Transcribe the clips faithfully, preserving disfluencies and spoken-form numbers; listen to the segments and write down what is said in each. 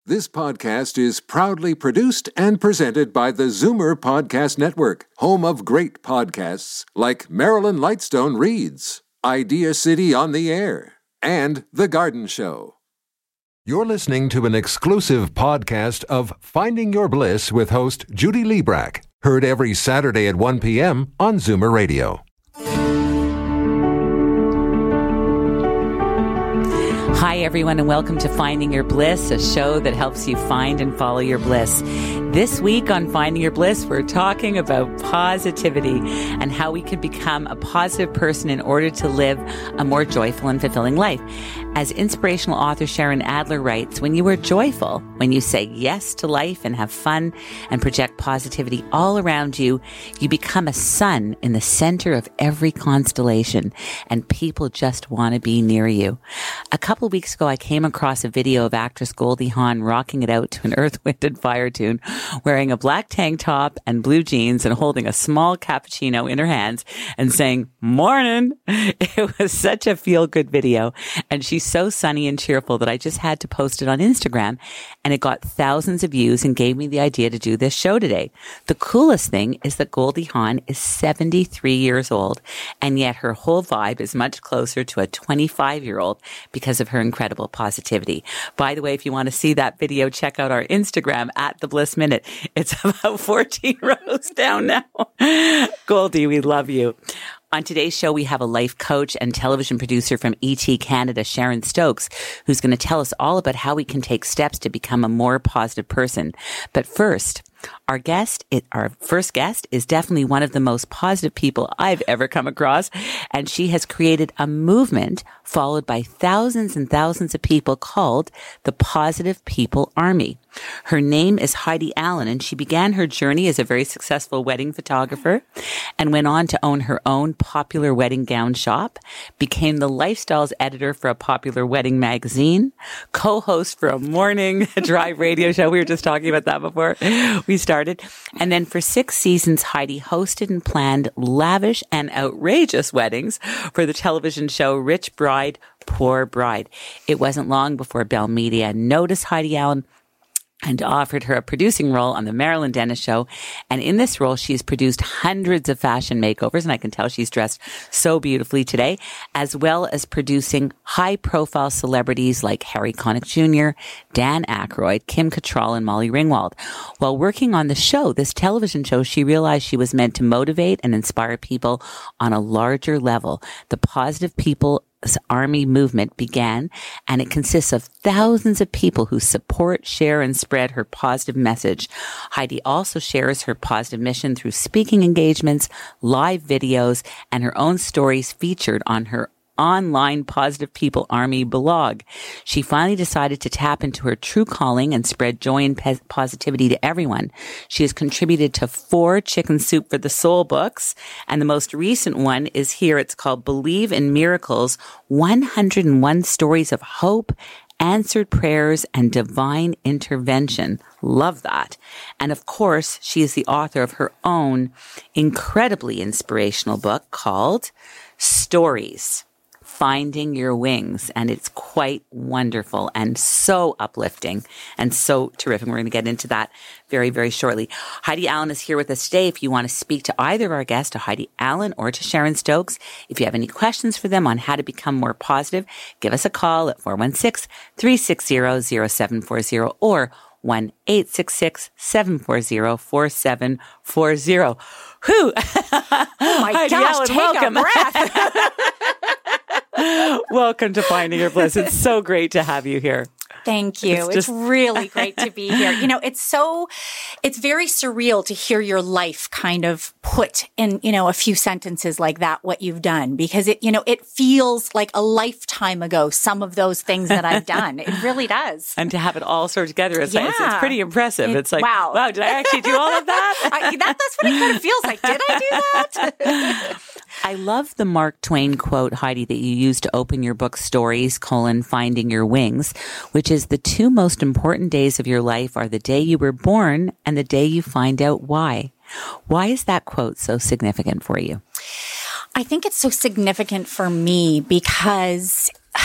This podcast is proudly produced and presented by the Zoomer Podcast Network, home of great podcasts like Marilyn Lightstone Reads, Idea City on the Air, and The Garden Show. You're listening to an exclusive podcast of Finding Your Bliss with host Judy Liebrack, heard every Saturday at one p.m. on Zoomer Radio. Hi, everyone, and welcome to Finding Your Bliss, a show that helps you find and follow your bliss. This week on Finding Your Bliss, we're talking about positivity and how we can become a positive person in order to live a more joyful and fulfilling life. As inspirational author Sharon Adler writes, when you are joyful, when you say yes to life and have fun and project positivity all around you, you become a sun in the center of every constellation, and people just want to be near you. A couple of weeks ago, I came across a video of actress Goldie Hawn rocking it out to an Earth, Wind and Fire tune, wearing a black tank top and blue jeans and holding a small cappuccino in her hands and saying, "Morning." It was such a feel-good video, and she's so sunny and cheerful that I just had to post it on Instagram, and it got thousands of views and gave me the idea to do this show today. The coolest thing is that Goldie Hawn is seventy-three years old, and yet her whole vibe is much closer to a twenty-five-year-old because of her incredible positivity. By the way, if you want to see that video, check out our Instagram at The Bliss Minute. It's about fourteen rows down now. Goldie, we love you. On today's show, we have a life coach and television producer from E T Canada, Sharon Stokes, who's going to tell us all about how we can take steps to become a more positive person. But first, Our guest, our first guest is definitely one of the most positive people I've ever come across, and she has created a movement followed by thousands and thousands of people called the Positive People Army. Her name is Heidi Allen, and she began her journey as a very successful wedding photographer and went on to own her own popular wedding gown shop, became the lifestyles editor for a popular wedding magazine, co-host for a morning drive radio show. We were just talking about that before we started. And then for six seasons, Heidi hosted and planned lavish and outrageous weddings for the television show Rich Bride, Poor Bride. It wasn't long before Bell Media noticed Heidi Allen and offered her a producing role on the Marilyn Denis Show. And in this role, she has produced hundreds of fashion makeovers, and I can tell she's dressed so beautifully today, as well as producing high-profile celebrities like Harry Connick Junior, Dan Aykroyd, Kim Cattrall, and Molly Ringwald. While working on the show, this television show, she realized she was meant to motivate and inspire people on a larger level. The Positive People Army movement began, and it consists of thousands of people who support, share, and spread her positive message. Heidi also shares her positive mission through speaking engagements, live videos, and her own stories featured on her online Positive People Army blog. She finally decided to tap into her true calling and spread joy and pe- positivity to everyone. She has contributed to four Chicken Soup for the Soul books, and the most recent one is here. It's called Believe in Miracles, one hundred one Stories of Hope, Answered Prayers, and Divine Intervention. Love that. And of course, she is the author of her own incredibly inspirational book called Stories, Finding Your Wings, and it's quite wonderful and so uplifting and so terrific. We're going to get into that very, very shortly. Heidi Allen is here with us today. If you want to speak to either of our guests, to Heidi Allen or to Sharon Stokes, if you have any questions for them on how to become more positive, give us a call at four one six, three six zero, zero seven four zero or one eight six six, seven four zero, four seven four zero. Whew! Oh my Heidi gosh, Allen, take welcome. a breath. Welcome to Finding Your Bliss. It's so great to have you here. Thank you. It's, It's it's just- really great to be here. You know, it's so, it's very surreal to hear your life kind of put in, you know, a few sentences like that, what you've done, because it, you know, it feels like a lifetime ago, some of those things that I've done. It really does. And to have it all sort of together, it's, Yeah. it's, it's pretty impressive. It- it's like, wow. wow, did I actually do all of that? I, that that's what it kind of feels like. Did I do that? I love the Mark Twain quote, Heidi, that you used to open your book Stories, colon, Finding Your Wings, which is the two most important days of your life are the day you were born and the day you find out why. Why is that quote so significant for you? I think it's so significant for me because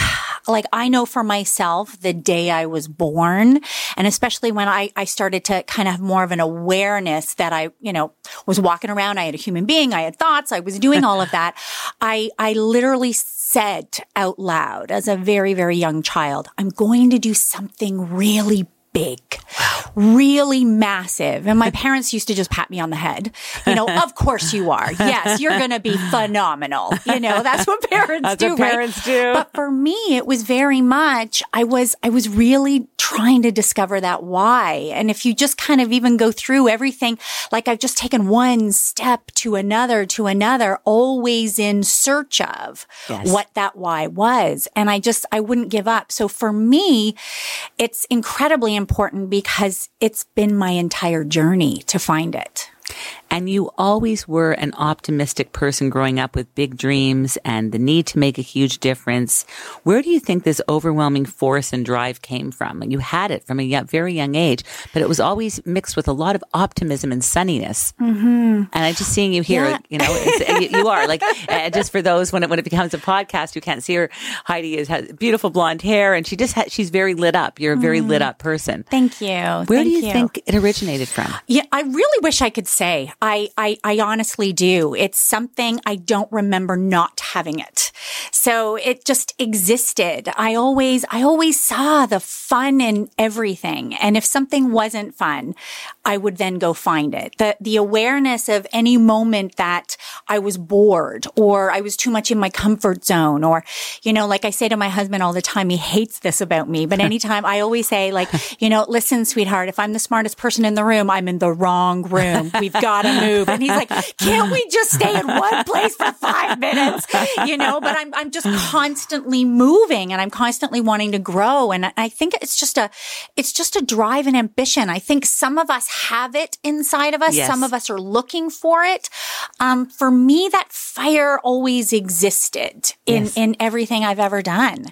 like I know for myself the day I was born, and especially when I, I started to kind of have more of an awareness that I, you know, was walking around. I had a human being. I had thoughts. I was doing all of that. I, I literally said out loud as a very, very young child, I'm going to do something really big, wow. really massive. And my parents used to just pat me on the head. You know, of course you are. Yes, you're going to be phenomenal. You know, that's what parents that's do, what parents right? do. But for me, it was very much, I was, I was really trying to discover that why. And if you just kind of even go through everything, like I've just taken one step to another, to another, always in search of yes. what that why was. And I just, I wouldn't give up. So for me, it's incredibly important important because it's been my entire journey to find it. And you always were an optimistic person growing up with big dreams and the need to make a huge difference. Where do you think this overwhelming force and drive came from? You had it from a young, very young age, but it was always mixed with a lot of optimism and sunniness. Mm-hmm. And I'm just seeing you here, yeah. you know, it's, you, you are like, uh, just for those when it, when it becomes a podcast, you can't see her. Heidi is, has beautiful blonde hair and she just ha- she's very lit up. You're a very mm. lit up person. Thank you. Where Thank do you, you think it originated from? Yeah, I really wish I could say. I, I, I honestly do. It's something I don't remember not having it. So it just existed. I always, I always saw the fun in everything. And if something wasn't fun, I would then go find it. The, the awareness of any moment that I was bored or I was too much in my comfort zone or, you know, like I say to my husband all the time, he hates this about me, but anytime I always say like, you know, listen, sweetheart, if I'm the smartest person in the room, I'm in the wrong room. We've got to move. And he's like, can't we just stay in one place for five minutes? You know, but I'm, I'm just constantly moving and I'm constantly wanting to grow. And I think it's just a, it's just a drive and ambition. I think some of us have it inside of us. Yes. Some of us are looking for it. Um, for me, that fire always existed in, yes. in everything I've ever done.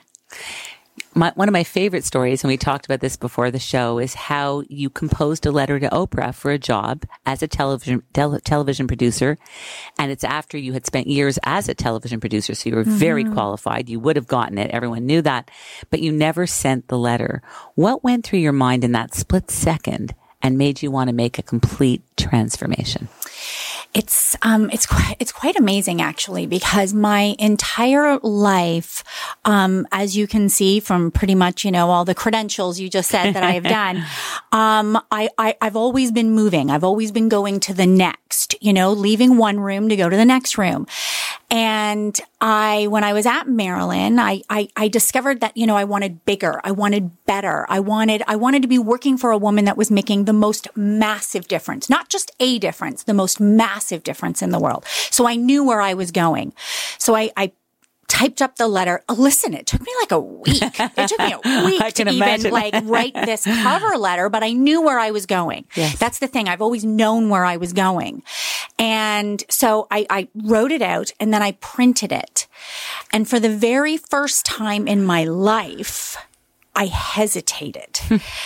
My, one of my favorite stories, and we talked about this before the show, is how you composed a letter to Oprah for a job as a television tel- television producer. And it's after you had spent years as a television producer, so you were mm-hmm. very qualified. You would have gotten it. Everyone knew that. But you never sent the letter. What went through your mind in that split second and made you want to make a complete transformation? It's, um, it's quite, it's quite amazing actually, because my entire life, um, as you can see from pretty much, you know, all the credentials you just said that I have done, um, I, I, I've always been moving. I've always been going to the next, you know, leaving one room to go to the next room. And I, when I was at Marilyn, I, I, I discovered that, you know, I wanted bigger. I wanted better. I wanted, I wanted to be working for a woman that was making the most massive difference, not just a difference, the most massive difference in the world. So I knew where I was going. So I, I typed up the letter. Listen, it took me like a week. It took me a week to imagine. even like write this cover letter, but I knew where I was going. Yes. That's the thing. I've always known where I was going. And so I, I wrote it out and then I printed it. And for the very first time in my life, I hesitated.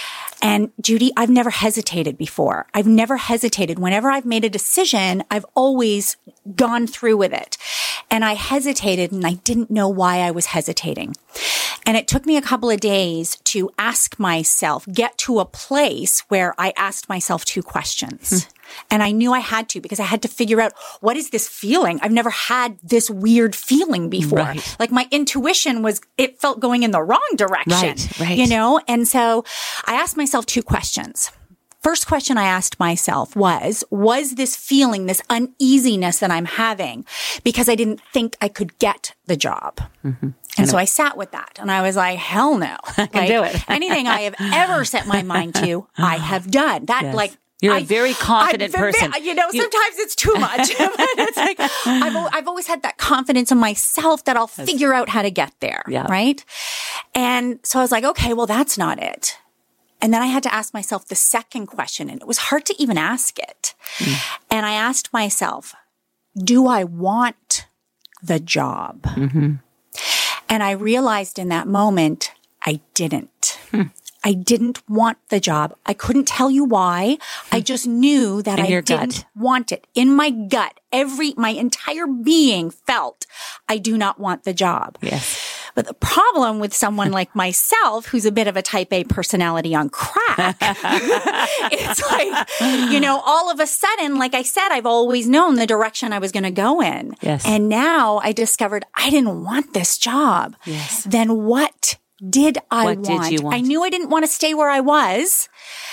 And Judy, I've never hesitated before. I've never hesitated. Whenever I've made a decision, I've always gone through with it. And I hesitated and I didn't know why I was hesitating. And it took me a couple of days to ask myself, get to a place where I asked myself two questions. Hmm. And I knew I had to because I had to figure out, what is this feeling? I've never had this weird feeling before. Right. Like my intuition was, it felt going in the wrong direction. Right, right. You know? And so I asked myself two questions. First question I asked myself was, was this feeling, this uneasiness that I'm having because I didn't think I could get the job? Mm-hmm. And so I sat with that and I was like, hell no. I can like, do it. anything I have ever set my mind to, I have done. That yes. like, You're I, a very confident I'm, person. You know, you, sometimes it's too much. It's like, I've, I've always had that confidence in myself that I'll figure out how to get there. Yeah. Right. And so I was like, okay, well, that's not it. And then I had to ask myself the second question, and it was hard to even ask it. Mm. And I asked myself, do I want the job? Mm-hmm. And I realized in that moment, I didn't. Hmm. I didn't want the job. I couldn't tell you why. I just knew that in I your didn't gut. want it. In my gut, every, my entire being felt I do not want the job. Yes. But the problem with someone like myself, who's a bit of a type A personality on crack, it's like, you know, all of a sudden, like I said, I've always known the direction I was going to go in. Yes. And now I discovered I didn't want this job. Yes. Then what did I What want? did you want? I knew I didn't want to stay where I was.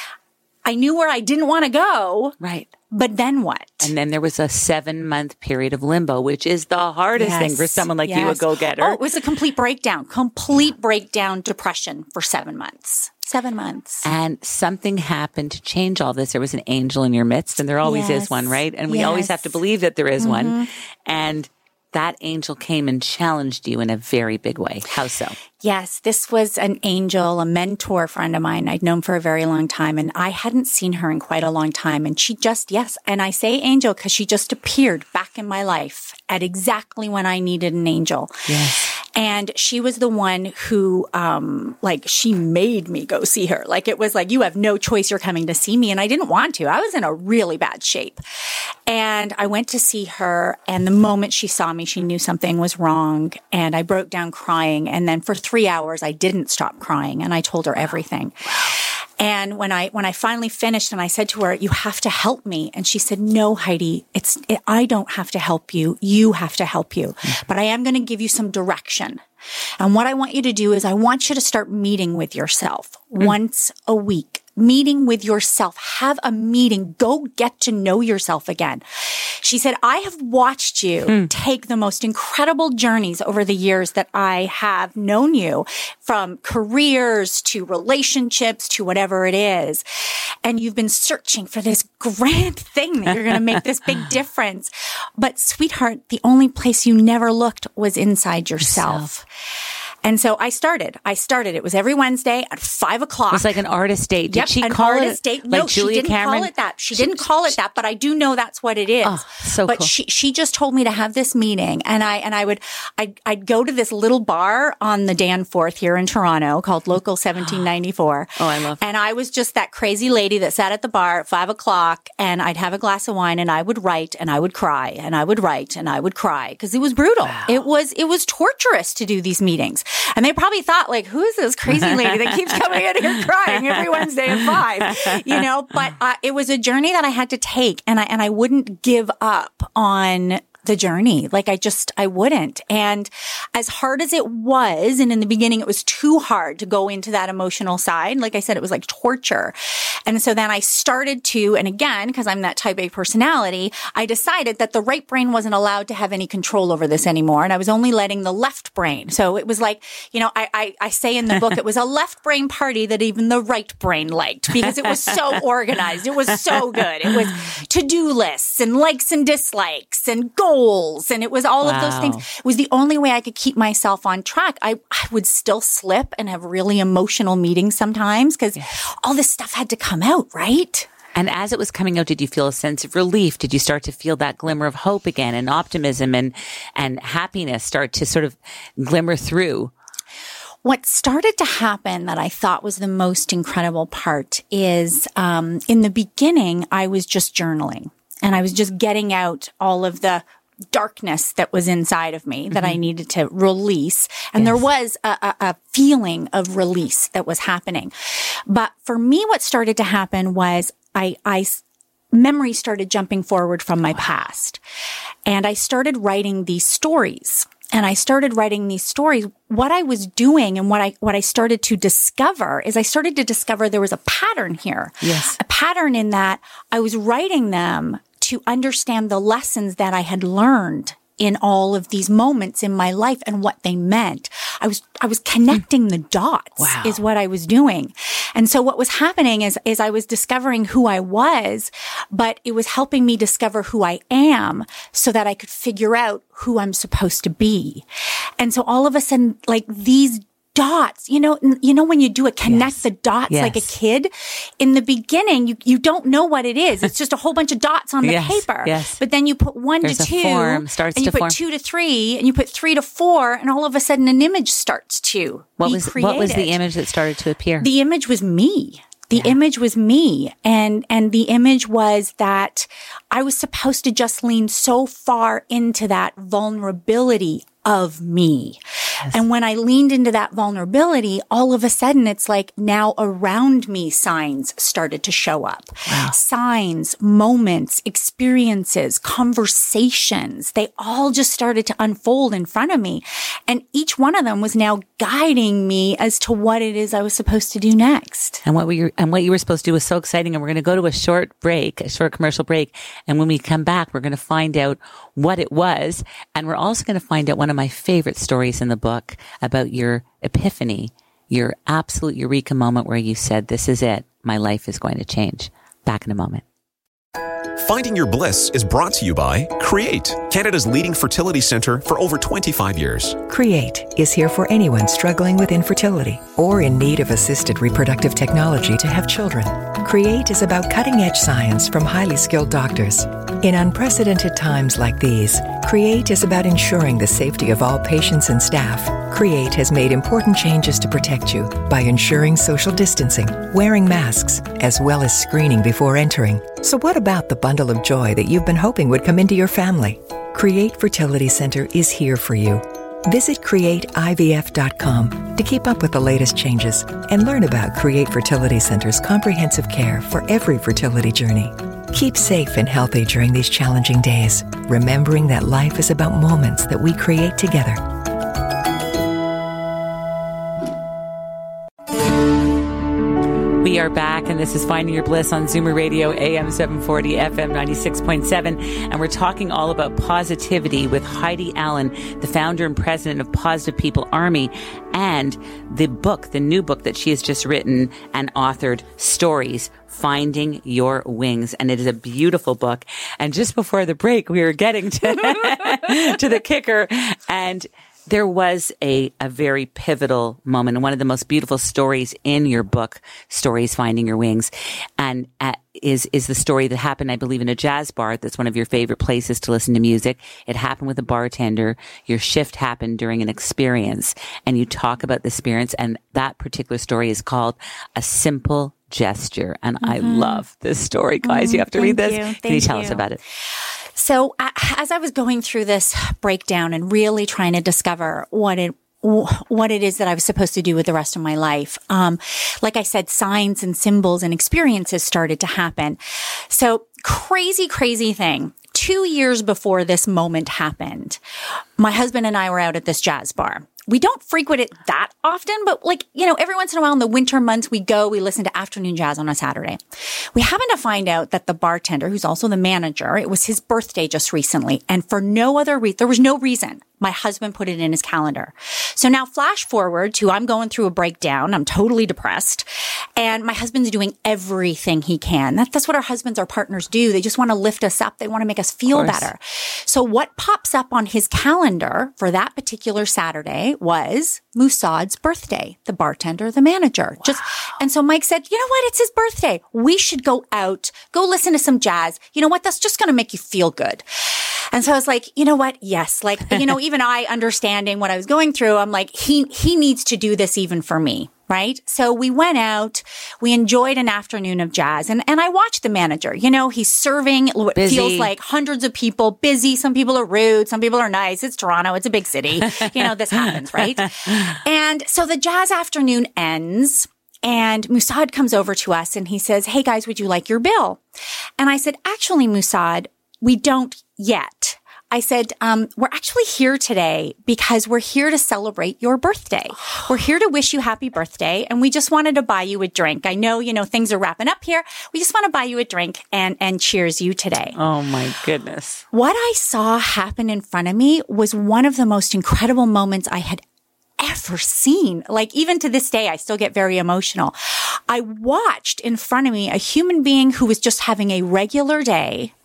I knew where I didn't want to go. Right. But then what? And then there was a seven month period of limbo, which is the hardest Yes, thing for someone like you, a yes. go-getter. Oh, it was a complete breakdown, complete breakdown, depression for seven months. Seven months. And something happened to change all this. There was an angel in your midst, and there always Yes. is one, right? And we Yes. always have to believe that there is Mm-hmm. one. And that angel came and challenged you in a very big way. How so? Yes, this was an angel, a mentor friend of mine I'd known for a very long time, and I hadn't seen her in quite a long time. And she just, yes, and I say angel because she just appeared back in my life at exactly when I needed an angel. Yes. And she was the one who, um, like, she made me go see her. Like, it was like, you have no choice. You're coming to see me. And I didn't want to. I was in a really bad shape. And I went to see her. And the moment she saw me, she knew something was wrong. And I broke down crying. And then for three hours, I didn't stop crying. And I told her everything. And when I, when I finally finished and I said to her, you have to help me. And she said, no, Heidi, it's, it, I don't have to help you. You have to help you, but I am going to give you some direction. And what I want you to do is I want you to start meeting with yourself mm. once a week. Meeting with yourself. Have a meeting. Go get to know yourself again. She said, I have watched you mm. take the most incredible journeys over the years that I have known you, from careers to relationships to whatever it is. And you've been searching for this grand thing that you're going to make this big difference. But sweetheart, the only place you never looked was inside yourself. yourself. And so I started. I started. It was every Wednesday at five o'clock. It was like an artist date. Did yep, she an call artist it? Date. Like no, Julia she didn't Cameron? call it that. She didn't call it that, but I do know that's what it is. Oh, so but cool. she she just told me to have this meeting, and I and I would I'd, I'd go to this little bar on the Danforth here in Toronto called Local seventeen ninety-four. Oh, I love. And I was just that crazy lady that sat at the bar at five o'clock, and I'd have a glass of wine, and I would write, and I would cry, and I would write, and I would cry because it was brutal. Wow. It was it was torturous to do these meetings, and they probably thought, like, who is this crazy lady that keeps coming in here crying every Wednesday at five, you know, but uh, it was a journey that I had to take, and I, and I wouldn't give up on the journey. Like I just, I wouldn't. And as hard as it was, and in the beginning it was too hard to go into that emotional side. Like I said, it was like torture. And so then I started to, and again, because I'm that type A personality, I decided that the right brain wasn't allowed to have any control over this anymore. And I was only letting the left brain. So it was like, you know, I, I, I say in the book, it was a left brain party that even the right brain liked because it was so organized. It was so good. It was to-do lists and likes and dislikes and goals. And it was all wow. of those things. It was the only way I could keep myself on track. I, I would still slip and have really emotional meetings sometimes because yes. all this stuff had to come out, right? And as it was coming out, did you feel a sense of relief? Did you start to feel that glimmer of hope again, and optimism and, and happiness start to sort of glimmer through? What started to happen that I thought was the most incredible part is um, in the beginning, I was just journaling. And I was just getting out all of the darkness that was inside of me that mm-hmm. I needed to release. And yes. there was a, a, a feeling of release that was happening. But for me, what started to happen was I, I, memories started jumping forward from my wow. past. And I started writing these stories. And I started writing these stories. What I was doing and what I, what I started to discover is I started to discover there was a pattern here. Yes. A pattern in that I was writing them to understand the lessons that I had learned in all of these moments in my life and what they meant. I was, I was connecting the dots wow. is what I was doing. And so what was happening is, is I was discovering who I was, but it was helping me discover who I am so that I could figure out who I'm supposed to be. And so all of a sudden, like these dots, you know, you know, when you do it, connect yes. the dots yes. like a kid. In the beginning, you, you don't know what it is. It's just a whole bunch of dots on the yes. paper. Yes. But then you put one There's to a two, form, starts and you to put form. two to three, and you put three to four, and all of a sudden an image starts to what be was created. What was the image that started to appear? The image was me. The yeah. image was me. And, and the image was that I was supposed to just lean so far into that vulnerability of me. Yes. And when I leaned into that vulnerability, all of a sudden it's like now around me signs started to show up. Wow. Signs, moments, experiences, conversations, they all just started to unfold in front of me. And each one of them was now guiding me as to what it is I was supposed to do next. And what we and what you were supposed to do was so exciting. And we're going to go to a short break, a short commercial break. And when we come back, we're going to find out what it was. And we're also going to find out one of my favorite stories in the book about your epiphany, your absolute eureka moment where you said, this is it. My life is going to change. Back in a moment. Finding Your Bliss is brought to you by Create, Canada's leading fertility centre for over twenty-five years. Create is here for anyone struggling with infertility or in need of assisted reproductive technology to have children. Create is about cutting-edge science from highly skilled doctors. In unprecedented times like these, Create is about ensuring the safety of all patients and staff. Create has made important changes to protect you by ensuring social distancing, wearing masks, as well as screening before entering. So what about the bundle of joy that you've been hoping would come into your family? Create Fertility Center is here for you. Visit create I V F dot com to keep up with the latest changes and learn about Create Fertility Center's comprehensive care for every fertility journey. Keep safe and healthy during these challenging days, remembering that life is about moments that we create together. We are back, and this is Finding Your Bliss on Zoomer Radio, A M seven forty, F M ninety-six point seven. And we're talking all about positivity with Heidi Allen, the founder and president of Positive People Army, and the book, the new book that she has just written and authored, Stories, Finding Your Wings. And it is a beautiful book. And just before the break, we were getting to, to the kicker, and there was a, a very pivotal moment, and one of the most beautiful stories in your book, Stories, Finding Your Wings, and uh, is is the story that happened, I believe, in a jazz bar. That's one of your favorite places to listen to music. It happened with a bartender. Your shift happened during an experience, and you talk about the experience, and that particular story is called A Simple Gesture. And mm-hmm. I love this story, guys. Mm-hmm. You have to Thank read this. You. Can Thank you tell you. us about it? So uh, as I was going through this breakdown and really trying to discover what it what it is that I was supposed to do with the rest of my life. Um, like I said, signs and symbols and experiences started to happen. So crazy, crazy thing. Two years before this moment happened, my husband and I were out at this jazz bar. We don't frequent it that often, but like, you know, every once in a while in the winter months, we go, we listen to afternoon jazz on a Saturday. We happen to find out that the bartender, who's also the manager, it was his birthday just recently. And for no other reason, there was no reason. My husband put it in his calendar. So now flash forward to I'm going through a breakdown. I'm totally depressed. And my husband's doing everything he can. That, that's what our husbands, our partners do. They just want to lift us up. They want to make us feel better. So what pops up on his calendar for that particular Saturday was Musad's birthday, the bartender, the manager. Wow. Just, and so Mike said, you know what? It's his birthday. We should go out, go listen to some jazz. You know what? That's just going to make you feel good. And so I was like, you know what? Yes. Like, you know, even I understanding what I was going through, I'm like, he, he needs to do this even for me. Right. So we went out, we enjoyed an afternoon of jazz, and, and I watched the manager. You know, he's serving what busy. Feels like hundreds of people, busy. Some people are rude. Some people are nice. It's Toronto. It's a big city. You know, this happens, right? And so the jazz afternoon ends. And Musad comes over to us and he says, hey guys, would you like your bill? And I said, actually, Musad, we don't yet. I said, um, we're actually here today because we're here to celebrate your birthday. We're here to wish you happy birthday. And we just wanted to buy you a drink. I know, you know, things are wrapping up here. We just want to buy you a drink and, and cheers you today. Oh my goodness. What I saw happen in front of me was one of the most incredible moments I had ever seen. Like even to this day, I still get very emotional. I watched in front of me a human being who was just having a regular day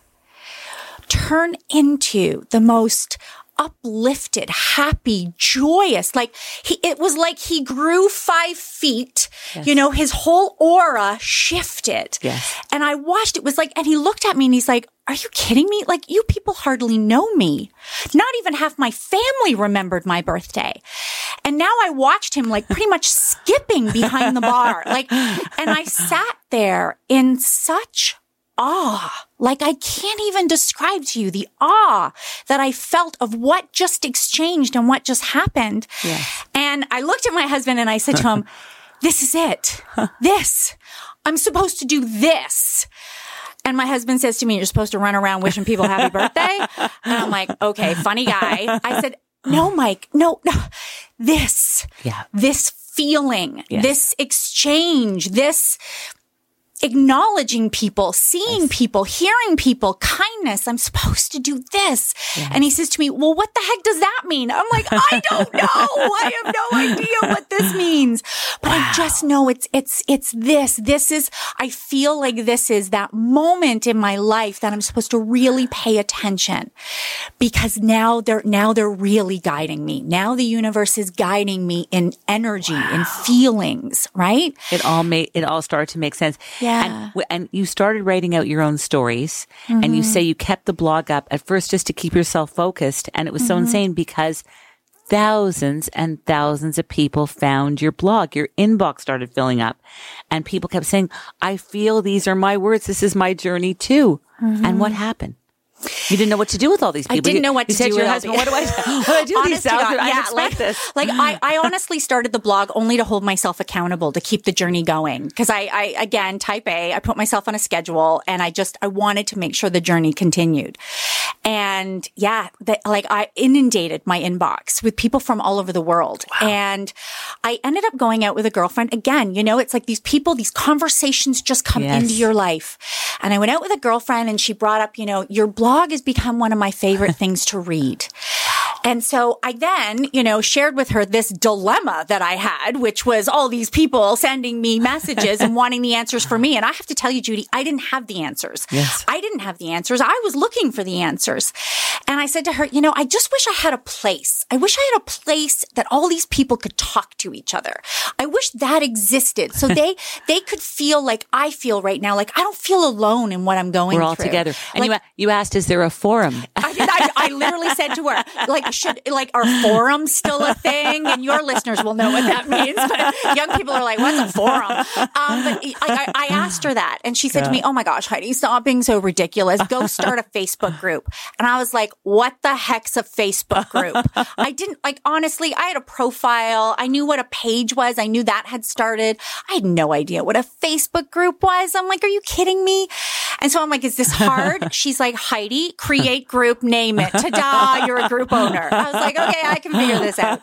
turn into the most uplifted, happy, joyous. Like he, it was like he grew five feet. Yes. You know, his whole aura shifted. Yes. And I watched, it was like, and he looked at me and he's like, are you kidding me? Like you people hardly know me. Not even half my family remembered my birthday. And now I watched him like pretty much skipping behind the bar. Like, and I sat there in such awe. Like I can't even describe to you the awe that I felt of what just exchanged and what just happened. Yes. And I looked at my husband and I said to him, this is it. This. I'm supposed to do this. And my husband says to me, you're supposed to run around wishing people happy birthday. And I'm like, okay, funny guy. I said, no, Mike, no, no, this, yeah. this feeling, yes. this exchange, this acknowledging people, seeing yes. people, hearing people, kindness. I'm supposed to do this. Yes. And he says to me, well, what the heck does that mean? I'm like, I don't know. I have no idea what this means. But wow. I just know it's, it's, it's this. This is, I feel like this is that moment in my life that I'm supposed to really pay attention because now they're, now they're really guiding me. Now the universe is guiding me in energy, wow. in feelings, right? It all made, it all started to make sense. Yeah. And, and you started writing out your own stories mm-hmm. and you say you kept the blog up at first just to keep yourself focused. And it was mm-hmm. so insane because thousands and thousands of people found your blog. Your inbox started filling up and people kept saying, I feel these are my words. This is my journey too. Mm-hmm. And what happened? You didn't know what to do with all these people. I didn't you, know what you to said do to your with husband, what do I, what do I do with these sounds? God, I yeah, expect like, this. Like I, I honestly started the blog only to hold myself accountable, to keep the journey going. Cause I, I, again, type A, I put myself on a schedule and I just, I wanted to make sure the journey continued. And yeah, that, like I inundated my inbox with people from all over the world. Wow. And I ended up going out with a girlfriend. Again, you know, it's like these people, these conversations just come yes. into your life. And I went out with a girlfriend and she brought up, you know, your blog has become one of my favorite things to read. And so I then, you know, shared with her this dilemma that I had, which was all these people sending me messages and wanting the answers for me. And I have to tell you, Judy, I didn't have the answers. Yes. I didn't have the answers. I was looking for the answers. And I said to her, you know, I just wish I had a place. I wish I had a place that all these people could talk to each other. I wish that existed. So they, they could feel like I feel right now, like I don't feel alone in what I'm going through. We're all together. And like, you, you asked, is there a forum? I, I, I literally said to her, like, should, like, are forums still a thing? And your listeners will know what that means. But young people are like, what's a forum? Um, but I, I, I asked her that. And she said yeah. to me, oh my gosh, Heidi, stop being so ridiculous. Go start a Facebook group. And I was like, what the heck's a Facebook group? I didn't, like, honestly, I had a profile. I knew what a page was. I knew that had started. I had no idea what a Facebook group was. I'm like, are you kidding me? And so I'm like, is this hard? She's like, Heidi, create group, name it. Ta-da, you're a group owner. I was like, okay, I can figure this out.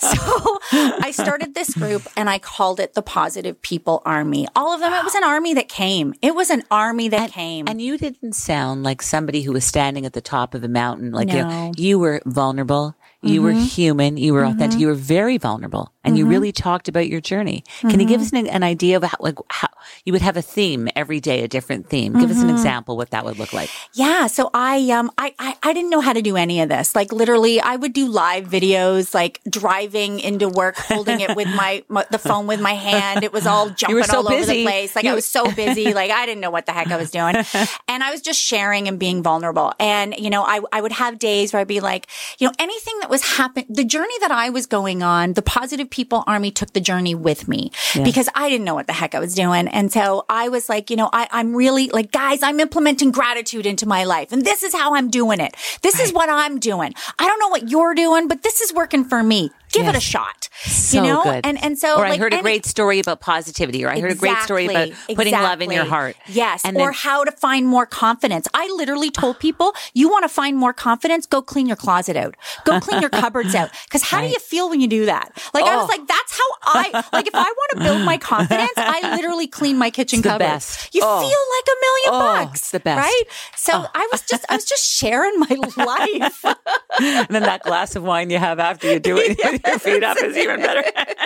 So I started this group and I called it the Positive People Army. All of them, it was an army that came. It was an army that and, came. And you didn't sound like somebody who was standing at the top of a mountain. Like no. you, know, you were vulnerable. You mm-hmm. were human. You were authentic. Mm-hmm. You were very vulnerable, and mm-hmm. you really talked about your journey. Can mm-hmm. you give us an, an idea of how, like, how you would have a theme every day, a different theme? Give mm-hmm. us an example what that would look like. Yeah. So I, um, I, I, I didn't know how to do any of this. Like literally, I would do live videos, like driving into work, holding it with my, my the phone with my hand. It was all jumping so all busy. over the place. Like you I was so busy. Like I didn't know what the heck I was doing, and I was just sharing and being vulnerable. And you know, I, I would have days where I'd be like, you know, anything that was happening. The journey that I was going on, the Positive People Army took the journey with me yeah. because I didn't know what the heck I was doing. And so I was like, you know, I, I'm really like, guys, I'm implementing gratitude into my life. And this is how I'm doing it. This right. is what I'm doing. I don't know what you're doing, but this is working for me. Give yes. it a shot. So you know? good. And, and so, or like, I heard a any, great story about positivity, or I heard exactly, a great story about putting exactly. love in your heart. Yes. And or then, how to find more confidence. I literally told people, you want to find more confidence? Go clean your closet out. Go clean your cupboards out. Because how right. do you feel when you do that? Like, oh. I was like, that's how I, like, if I want to build my confidence, I literally clean my kitchen it's the cupboard. Best. You oh. feel like a million oh, bucks. It's the best. Right? So oh. I was just, I was just sharing my life. And then that glass of wine you have after you do it yes, with your feet up is even better.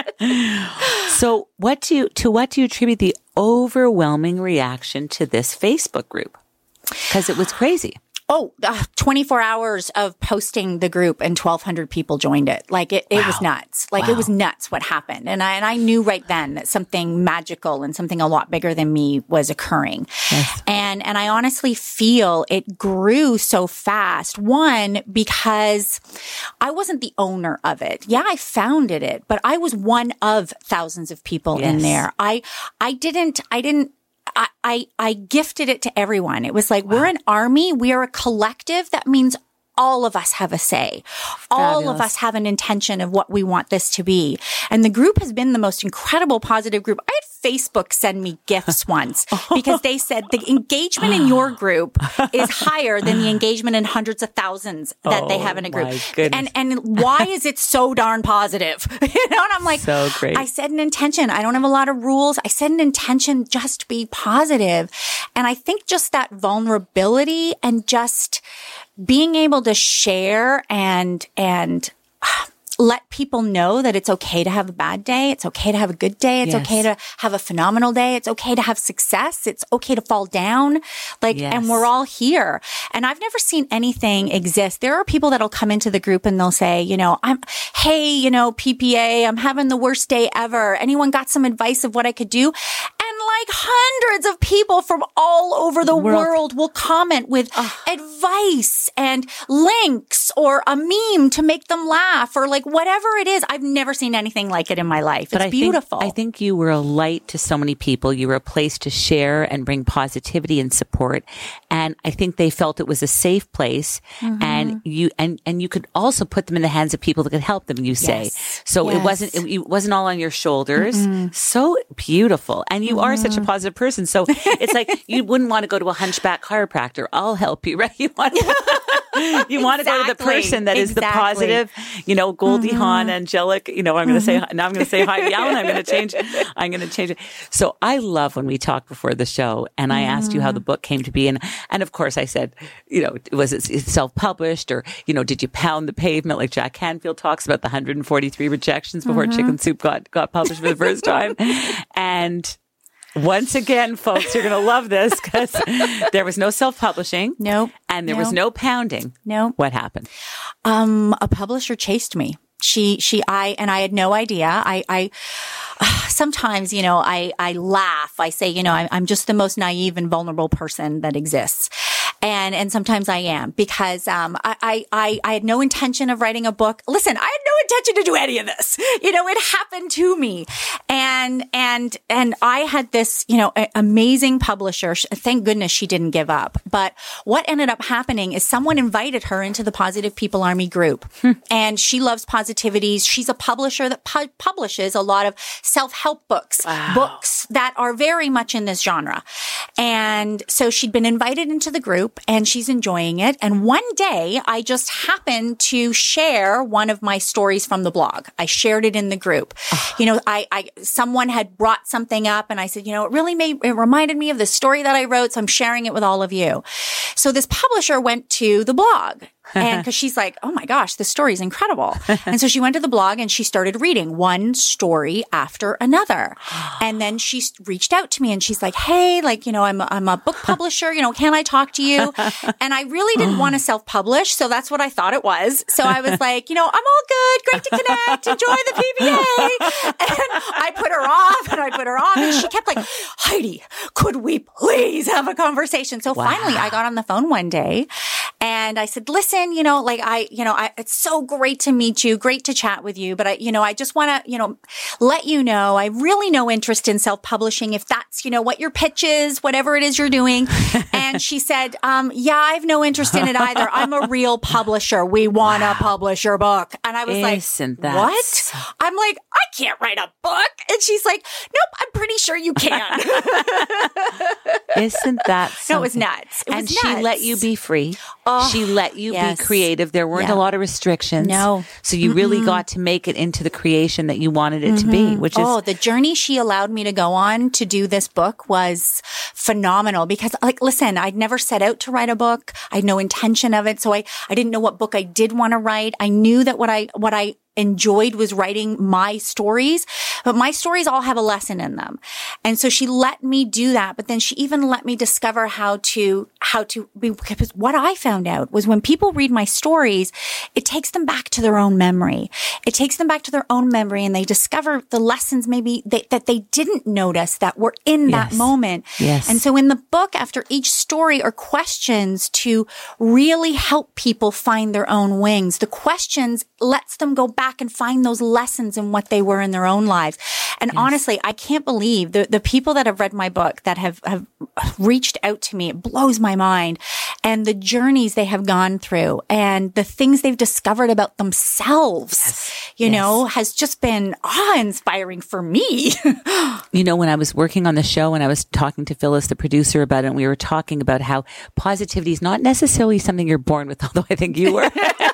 So what do you, to what do you attribute the overwhelming reaction to this Facebook group? Because it was crazy. Oh, uh, twenty-four hours of posting the group and twelve hundred people joined it. Like it, it wow. was nuts. Like wow. it was nuts what happened. And I, and I knew right then that something magical and something a lot bigger than me was occurring. Yes. And, and I honestly feel it grew so fast. One, because I wasn't the owner of it. Yeah, I founded it, but I was one of thousands of people yes. in there. I, I didn't, I didn't, I, I, I gifted it to everyone. It was like, wow. We're an army. We are a collective. That means all of us have a say. Fabulous. All of us have an intention of what we want this to be. And the group has been the most incredible positive group. I had Facebook send me gifts once because they said the engagement in your group is higher than the engagement in hundreds of thousands that oh, they have in a group. And and why is it so darn positive? You know, and I'm like, so great. I set an intention. I don't have a lot of rules. I set an intention just to be positive. And I think just that vulnerability and just being able to share and, and let people know that it's okay to have a bad day. It's okay to have a good day. It's yes. okay to have a phenomenal day. It's okay to have success. It's okay to fall down. Like, yes. and we're all here. And I've never seen anything exist. There are people that'll come into the group and they'll say, you know, I'm, hey, you know, P P A, I'm having the worst day ever. Anyone got some advice of what I could do? And like hundreds of people from all over the world, world will comment with oh. advice and links or a meme to make them laugh or like whatever it is. I've never seen anything like it in my life. It's but I beautiful. Think, I think you were a light to so many people. You were a place to share and bring positivity and support. And I think they felt it was a safe place. Mm-hmm. And you, and, and you could also put them in the hands of people that could help them, you say. Yes. So yes. it wasn't, it, it wasn't all on your shoulders. Mm-hmm. So beautiful. And you mm-hmm. are such a positive person. So it's like, you wouldn't want to go to a hunchback chiropractor. I'll help you, right? You want to, you want exactly. to go to the person that exactly. is the positive, you know, Goldie mm-hmm. Hawn, angelic, you know, I'm going to mm-hmm. say, now I'm going to say hi, yeah, and I'm going to change, I'm going to change it. So I love when we talked before the show and I mm-hmm. asked you how the book came to be. And, and of course I said, you know, was it self-published or, you know, did you pound the pavement like Jack Canfield talks about the one hundred forty-three rejections before mm-hmm. Chicken Soup got, got published for the first time? And once again, folks, you're going to love this because there was no self-publishing. Nope. And there nope. was no pounding. No. What happened? Um, a publisher chased me. She, she, I, and I had no idea. I, I, uh, sometimes, you know, I, I laugh. I say, you know, I'm, I'm just the most naive and vulnerable person that exists. And, and sometimes I am because, um, I, I, I had no intention of writing a book. Listen, I had no intention to do any of this. You know, it happened to me. And, and, and I had this, you know, amazing publisher. Thank goodness she didn't give up. But what ended up happening is someone invited her into the Positive People Army group. Hmm. And she loves positivity. She's a publisher that pu- publishes a lot of self-help books, wow. books that are very much in this genre. And so she'd been invited into the group. And she's enjoying it. And one day I just happened to share one of my stories from the blog. I shared it in the group. Oh. You know, I, I, someone had brought something up and I said, you know, it really made, it reminded me of the story that I wrote. So I'm sharing it with all of you. So this publisher went to the blog. And cause she's like, oh my gosh, this story is incredible. And so she went to the blog and she started reading one story after another. And then she reached out to me and she's like, hey, like, you know, I'm a, I'm a book publisher, you know, can I talk to you? And I really didn't want to self-publish. So that's what I thought it was. So I was like, you know, I'm all good. Great to connect. Enjoy the P P A. And I put her off and I put her off and she kept like, Heidi, could we please have a conversation? So wow. finally I got on the phone one day and I said, listen, you know, like I, you know, I, it's so great to meet you, great to chat with you, but I, you know, I just want to, you know, let you know, I really no interest in self-publishing if that's, you know, what your pitch is, whatever it is you're doing. And she said, um, yeah, I have no interest in it either. I'm a real publisher. We want to wow. publish your book. And I was Isn't like, that what? So- I'm like, I can't write a book. And she's like, nope, I'm pretty sure you can. Isn't that something? No, it was nuts. It and was she nuts. let you be free. Oh, she let you yes. be creative. There weren't yeah. a lot of restrictions. No. So you mm-hmm. really got to make it into the creation that you wanted it mm-hmm. to be, which is. Oh, the journey she allowed me to go on to do this book was phenomenal because like, listen, I'd never set out to write a book. I had no intention of it. So I, I didn't know what book I did want to write. I knew that what I, what I, enjoyed was writing my stories, but my stories all have a lesson in them. And so she let me do that, but then she even let me discover how to, how to be, because what I found out was when people read my stories, it takes them back to their own memory. It takes them back to their own memory and they discover the lessons maybe they, that they didn't notice that were in yes. that moment. Yes. And so in the book, after each story are questions to really help people find their own wings. The questions lets them go back back and find those lessons in what they were in their own lives. And yes. honestly, I can't believe the, the people that have read my book that have, have reached out to me. It blows my mind. And the journeys they have gone through and the things they've discovered about themselves, yes. you yes. know, has just been awe-inspiring for me. You know, when I was working on the show and I was talking to Phyllis, the producer, about it, and we were talking about how positivity is not necessarily something you're born with, although I think you were.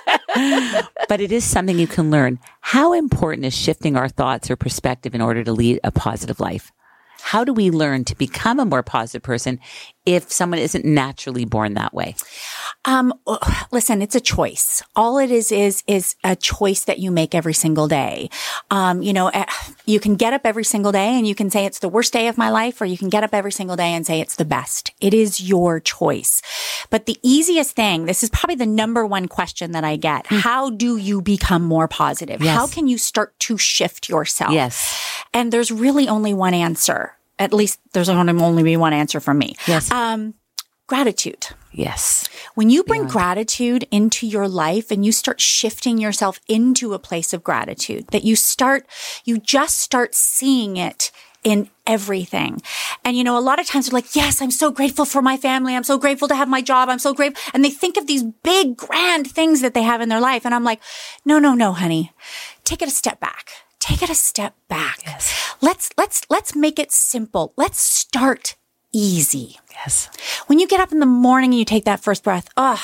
But it is something you can learn. How important is shifting our thoughts or perspective in order to lead a positive life? How do we learn to become a more positive person if someone isn't naturally born that way? Um, listen, it's a choice. All it is, is, is a choice that you make every single day. Um, you know, you can get up every single day and you can say it's the worst day of my life, or you can get up every single day and say it's the best. It is your choice. But the easiest thing, this is probably the number one question that I get. Mm. How do you become more positive? Yes. How can you start to shift yourself? Yes. And there's really only one answer. At least there's going to only be one answer from me. Yes. Um, gratitude. Yes. When you bring Beyond. gratitude into your life and you start shifting yourself into a place of gratitude, that you start, you just start seeing it in everything. And, you know, a lot of times they're like, yes, I'm so grateful for my family. I'm so grateful to have my job. I'm so grateful. And they think of these big, grand things that they have in their life. And I'm like, no, no, no, honey, take it a step back. Take it a step back. Yes. Let's, let's, let's make it simple. Let's start easy. Yes. When you get up in the morning and you take that first breath, oh,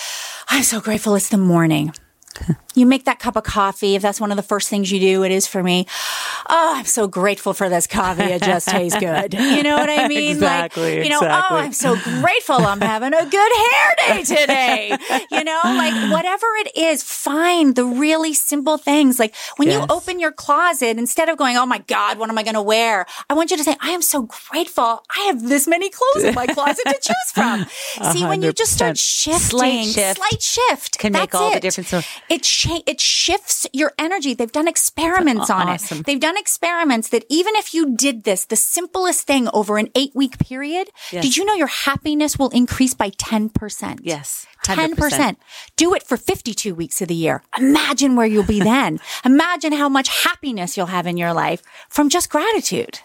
I'm so grateful it's the morning. You make that cup of coffee. If that's one of the first things you do, it is for me. Oh, I'm so grateful for this coffee. It just tastes good. You know what I mean? Exactly. Like, you know, exactly. oh, I'm so grateful I'm having a good hair day today. You know, like whatever it is, find the really simple things. Like when yes. you open your closet, instead of going, oh my God, what am I going to wear? I want you to say, I am so grateful. I have this many clothes in my closet to choose from. See, when you just start shifting, slight shift, slight shift can make all it. the difference. So- It sh- it shifts your energy. They've done experiments on awesome. it. They've done experiments that even if you did this, the simplest thing over an eight week period, yes. did you know your happiness will increase by ten percent? Yes. ten percent. Do it for fifty-two weeks of the year. Imagine where you'll be then. Imagine how much happiness you'll have in your life from just gratitude.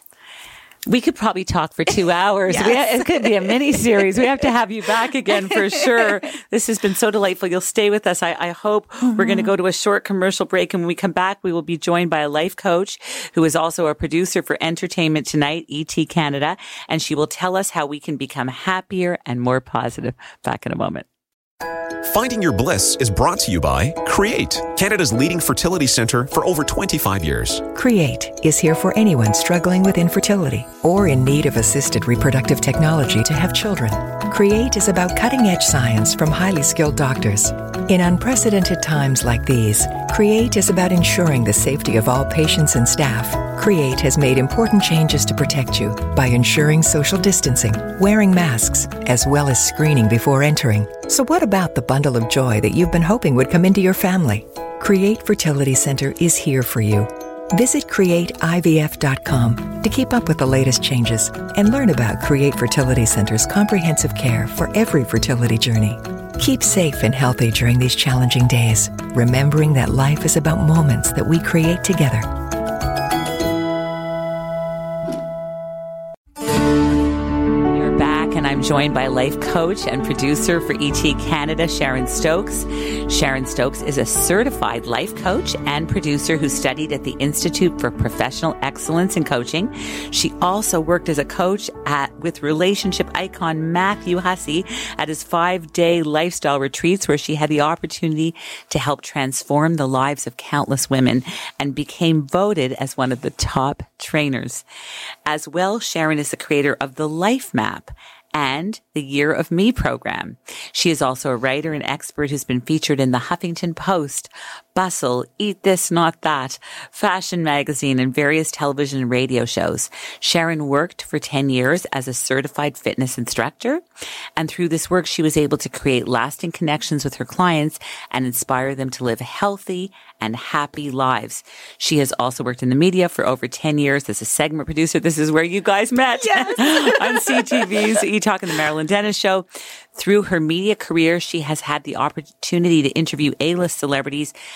We could probably talk for two hours. Yes. we ha- it could be a mini series. We have to have you back again for sure. This has been so delightful. You'll stay with us. I, I hope mm-hmm. we're going to go to a short commercial break. And when we come back, we will be joined by a life coach who is also a producer for Entertainment Tonight, E T Canada. And she will tell us how we can become happier and more positive. Back in a moment. Finding Your Bliss is brought to you by Create, Canada's leading fertility centre for over twenty-five years. Create is here for anyone struggling with infertility or in need of assisted reproductive technology to have children. Create is about cutting-edge science from highly skilled doctors. In unprecedented times like these, Create is about ensuring the safety of all patients and staff. Create has made important changes to protect you by ensuring social distancing, wearing masks, as well as screening before entering. So what about the bundle of joy that you've been hoping would come into your family? Create Fertility Center is here for you. Visit create I V F dot com to keep up with the latest changes and learn about Create Fertility Center's comprehensive care for every fertility journey. Keep safe and healthy during these challenging days, remembering that life is about moments that we create together. And I'm joined by life coach and producer for E T Canada, Sharon Stokes. Sharon Stokes is a certified life coach and producer who studied at the Institute for Professional Excellence in Coaching. She also worked as a coach at with relationship icon Matthew Hussey at his five-day lifestyle retreats, where she had the opportunity to help transform the lives of countless women and became voted as one of the top trainers. As well, Sharon is the creator of the Life Map and the Year of Me program. She is also a writer and expert who's been featured in the Huffington Post, Bustle, Eat This, Not That, Fashion Magazine, and various television and radio shows. Sharon worked for ten years as a certified fitness instructor, and through this work, she was able to create lasting connections with her clients and inspire them to live healthy and happy lives. She has also worked in the media for over ten years as a segment producer. This is where you guys met. Yes. On C T V's E-Talk and the Marilyn Dennis Show. Through her media career, she has had the opportunity to interview A-list celebrities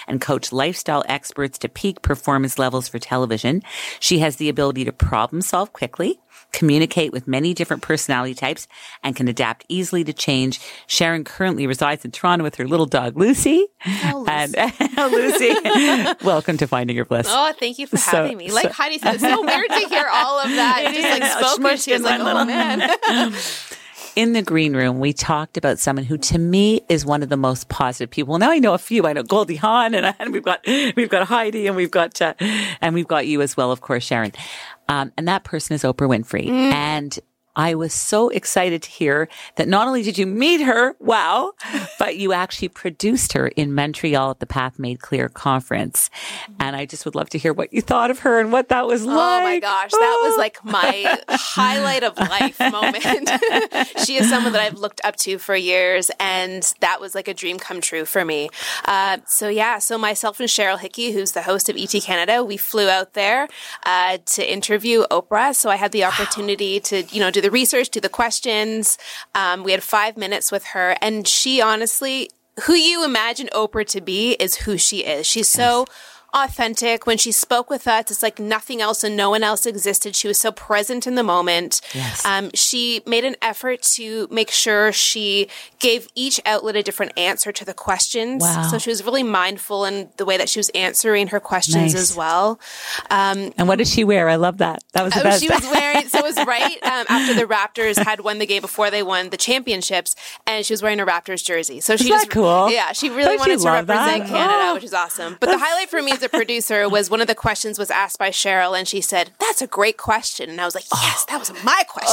and coach lifestyle experts to peak performance levels for television. She has the ability to problem solve quickly, communicate with many different personality types, and can adapt easily to change. Sharon currently resides in Toronto with her little dog, Lucy. Oh, Lucy. And Lucy, welcome to Finding Your Bliss. Oh, thank you for So- having me. Like so- Heidi said, it's so weird to hear all of that. It Just like is. spoken Smushed to. It's in like, one oh little- man. In the green room, we talked about someone who, to me, is one of the most positive people. Now I know a few. I know Goldie Hawn, and, and we've got we've got Heidi, and we've got uh, and we've got you as well, of course, Sharon. Um, and that person is Oprah Winfrey. Mm. And I was so excited to hear that not only did you meet her, wow, but you actually produced her in Montreal at the Path Made Clear conference. And I just would love to hear what you thought of her and what that was like. Oh my gosh, that was like my highlight of life moment. She is someone that I've looked up to for years, and that was like a dream come true for me. Uh, so yeah, so myself and Cheryl Hickey, who's the host of E T Canada, we flew out there uh, to interview Oprah. So I had the opportunity to, you know, do the research, do the questions. Um, we had five minutes with her, and she honestly, who you imagine Oprah to be is who she is. She's so authentic. When she spoke with us, it's like nothing else and no one else existed. She was so present in the moment. Yes. Um, she made an effort to make sure she gave each outlet a different answer to the questions. Wow. So she was really mindful in the way that she was answering her questions Nice. as well. Um, And what did she wear? I love that. That was the Oh, best. she was wearing, so it was right um, after the Raptors had won the game before they won the championships, and she was wearing a Raptors jersey. So she Isn't just, that cool? Yeah, she really Don't you wanted to love represent that? Canada, Oh. which is awesome. But the highlight for me as a producer was one of the questions was asked by Cheryl, and she said, "That's a great question," and I was like, "Yes, that was my question."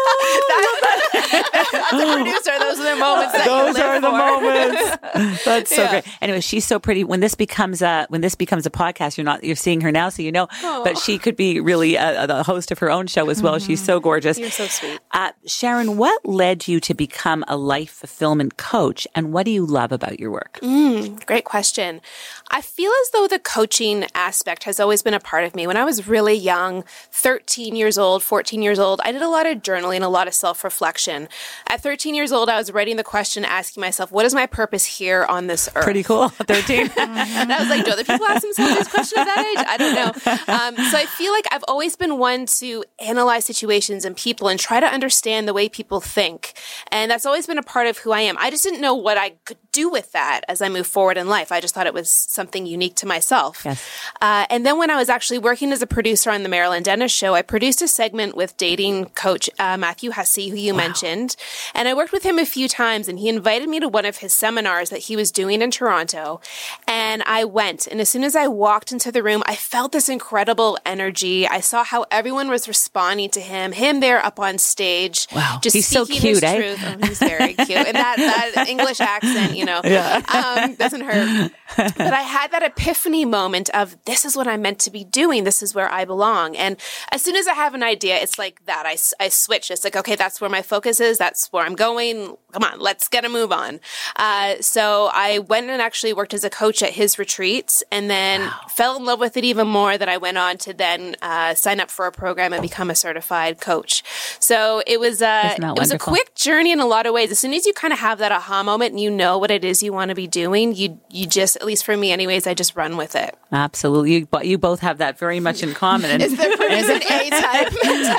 As a producer, those are the moments that Those you live are the for. moments. That's so Yeah. great. Anyway, she's so pretty. When this becomes a when this becomes a podcast, you're not you're seeing her now, so you know. But she could be really a, the host of her own show as well. She's so gorgeous. You're so sweet. Uh, Sharon, what led you to become a life fulfillment coach, and what do you love about your work? Great question. I feel as though the coaching aspect has always been a part of me. When I was really young, thirteen years old, fourteen years old, I did a lot of journaling, a lot of self-reflection. At thirteen years old, I was writing the question, asking myself, what is my purpose here on this earth? Pretty cool. thirteen. And I was like, do other people ask themselves these questions at that age? I don't know. Um, so I feel like I've always been one to analyze situations and people and try to understand the way people think. And that's always been a part of who I am. I just didn't know what I could do with that as I move forward in life. I just thought it was something unique to myself. Yes. Uh, and then when I was actually working as a producer on the Marilyn Dennis Show, I produced a segment with dating coach uh, Matthew Hussey, who you mentioned. And I worked with him a few times, and he invited me to one of his seminars that he was doing in Toronto. And I went. And as soon as I walked into the room, I felt this incredible energy. I saw how everyone was responding to him, him there up on stage. Wow. Just He's so speaking cute, his eh? truth. Oh, he's very cute. And that, that English accent, you know, um, doesn't hurt. But I had that epiphany moment of this is what I'm meant to be doing. This is where I belong. And as soon as I have an idea, it's like that. I, I switch. It's like, okay, that's where my focus is. That's where I'm going. Come on, let's get a move on. Uh, so I went and actually worked as a coach at his retreats, and then wow. fell in love with it even more, that I went on to then uh, sign up for a program and become a certified coach. So it was, uh, it was a quick journey in a lot of ways. As soon as you kind of have that aha moment and you know what it is you want to be doing, you, you just, at least for me anyways, I just run with it. Absolutely. You, but you both have that very much in common. And it's the Parisian A-type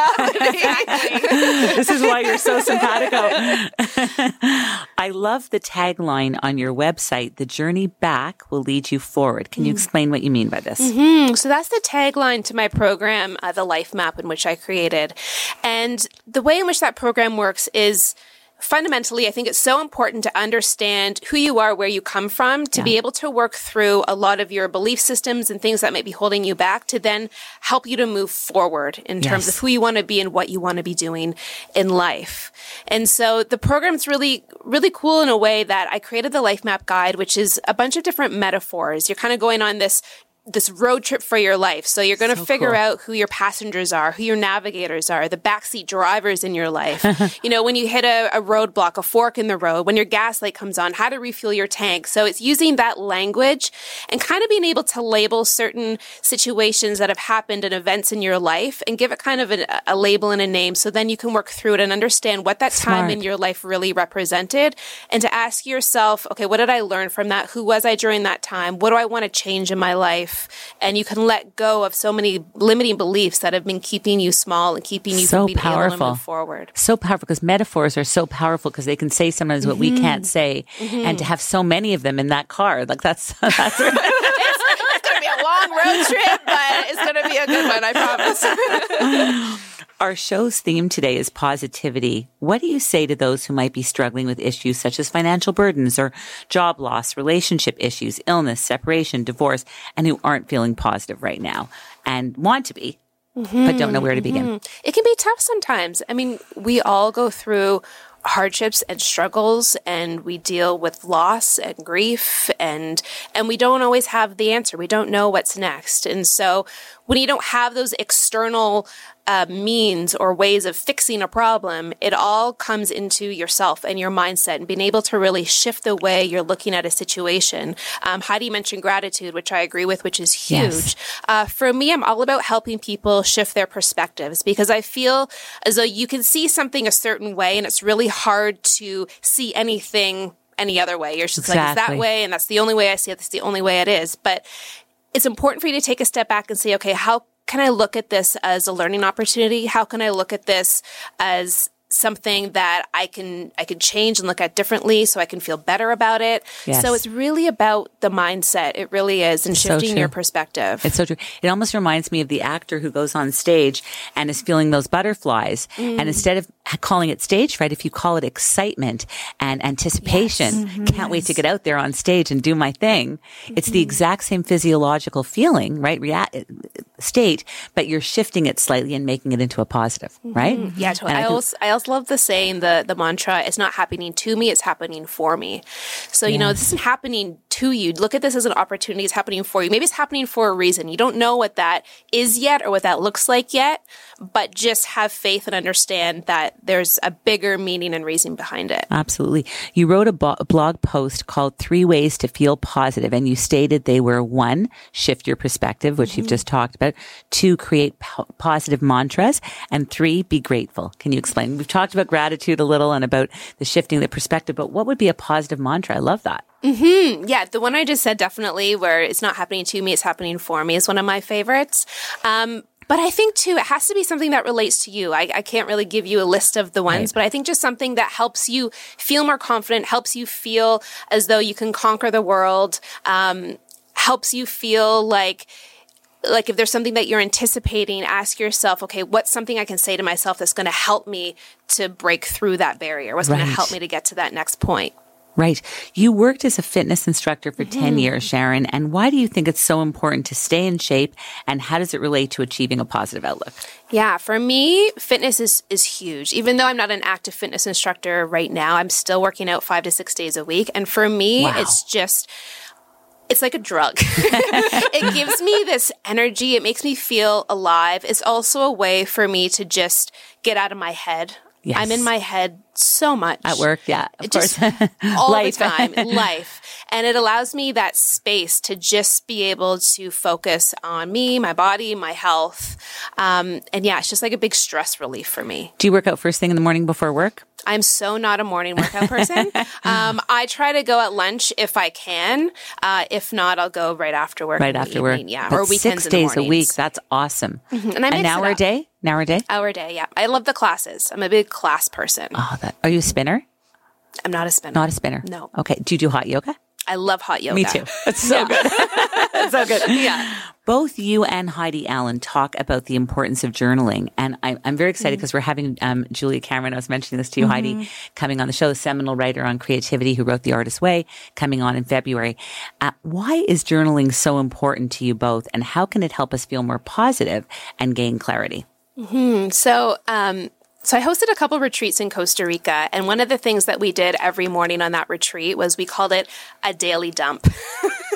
mentality. This is why you're so simpatico. I love the tagline on your website, "The journey back will lead you forward." Can you mm. explain what you mean by this? Mm-hmm. So that's the tagline to my program, uh, the Life Map, in which I created. And the way in which that program works is, fundamentally, I think it's so important to understand who you are, where you come from, to yeah. be able to work through a lot of your belief systems and things that might be holding you back, to then help you to move forward in yes. terms of who you want to be and what you want to be doing in life. And so the program's really, really cool in a way that I created the Life Map Guide, which is a bunch of different metaphors. You're kind of going on this this road trip for your life. So you're going to So figure cool. out who your passengers are, who your navigators are, the backseat drivers in your life. You know, when you hit a, a roadblock, a fork in the road, when your gas light comes on, how to refuel your tank. So it's using that language and kind of being able to label certain situations that have happened and events in your life and give it kind of a, a label and a name. So then you can work through it and understand what that time Smart. in your life really represented. And to ask yourself, okay, what did I learn from that? Who was I during that time? What do I want to change in my life? And you can let go of so many limiting beliefs that have been keeping you small and keeping you So from being powerful. able to move forward. So powerful because metaphors are so powerful because they can say sometimes what we can't say, and to have so many of them in that car, like that's that's. It's going to be a long road trip, but it's going to be a good one, I promise. Our show's theme today is positivity. What do you say to those who might be struggling with issues such as financial burdens or job loss, relationship issues, illness, separation, divorce, and who aren't feeling positive right now and want to be, mm-hmm, but don't know where to begin? Mm-hmm. It can be tough sometimes. I mean, we all go through hardships and struggles, and we deal with loss and grief, and and we don't always have the answer. We don't know what's next. And so when you don't have those external uh, means or ways of fixing a problem, it all comes into yourself and your mindset and being able to really shift the way you're looking at a situation. Um, Heidi mentioned gratitude, which I agree with, which is huge. Yes. Uh, for me, I'm all about helping people shift their perspectives because I feel as though you can see something a certain way and it's really hard to see anything any other way. You're just like, it's Exactly. that way and that's the only way I see it. That's the only way it is. But it's important for you to take a step back and say, okay, how can I look at this as a learning opportunity? How can I look at this as something that I can I can change and look at differently so I can feel better about it? Yes. So it's really about the mindset. It really is, and So shifting true. your perspective. It's so true. It almost reminds me of the actor who goes on stage and is feeling those butterflies. Mm. And instead of calling it stage fright, if you call it excitement and anticipation, Yes. Mm-hmm. can't wait to get out there on stage and do my thing. Mm-hmm. It's the exact same physiological feeling, right? Rea- state, but you're shifting it slightly and making it into a positive, Mm-hmm. right? Yeah, totally. And I, I think- also I also love the saying, the the mantra, it's not happening to me, it's happening for me. So, you know, Yes. this isn't happening to you. Look at this as an opportunity. It's happening for you. Maybe it's happening for a reason. You don't know what that is yet or what that looks like yet, but just have faith and understand that there's a bigger meaning and reason behind it. Absolutely. You wrote a bo- blog post called Three Ways to Feel Positive, and you stated they were one, shift your perspective, which you've just talked about, two, create po- positive mantras, and three, be grateful. Can you explain? We've talked about gratitude a little and about the shifting the perspective, but what would be a positive mantra? I love that. Mm-hmm. Yeah, the one I just said definitely, where it's not happening to me, it's happening for me, is one of my favorites. Um, But I think, too, it has to be something that relates to you. I, I can't really give you a list of the ones, Right. but I think just something that helps you feel more confident, helps you feel as though you can conquer the world, um, helps you feel like like if there's something that you're anticipating, ask yourself, okay, what's something I can say to myself that's going to help me to break through that barrier? What's going Right. to help me to get to that next point? Right. You worked as a fitness instructor for ten years, Sharon. And why do you think it's so important to stay in shape? And how does it relate to achieving a positive outlook? Yeah, for me, fitness is, is huge. Even though I'm not an active fitness instructor right now, I'm still working out five to six days a week. And for me, Wow. it's just, it's like a drug. It gives me this energy. It makes me feel alive. It's also a way for me to just get out of my head. Yes. I'm in my head so much. At work, yeah, of Just course. all Life. the time, life. And it allows me that space to just be able to focus on me, my body, my health. Um, and yeah, it's just like a big stress relief for me. Do you work out first thing in the morning before work? I'm so not a morning workout person. um, I try to go at lunch if I can. Uh, if not, I'll go right after work. Right in the after work. evening, yeah, But or weekends six in the days a mornings. week. That's awesome. Mm-hmm. And I mix An hour it a up. day? An hour a day? Hour a day, yeah. I love the classes. I'm a big class person. Oh, that, are you a spinner? I'm not a spinner. Not a spinner. No. Okay. Do you do hot yoga? I love hot yoga. Me too. It's so good. It's so good. Yeah. Both you and Heidi Allen talk about the importance of journaling. And I, I'm very excited because we're having um, Julia Cameron, I was mentioning this to you, Mm-hmm. Heidi, coming on the show, the seminal writer on creativity who wrote The Artist's Way, coming on in February. Uh, why is journaling so important to you both? And how can it help us feel more positive and gain clarity? Mm-hmm. So, um, So I hosted a couple retreats in Costa Rica, and one of the things that we did every morning on that retreat was we called it a daily dump.